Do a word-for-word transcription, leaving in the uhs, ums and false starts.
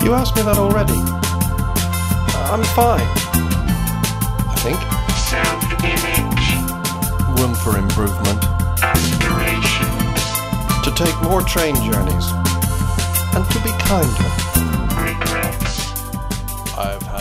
You asked me that already. I'm fine, I think. Self-image. Room for improvement. Aspirations. To take more train journeys. And to be kinder. Regrets. I've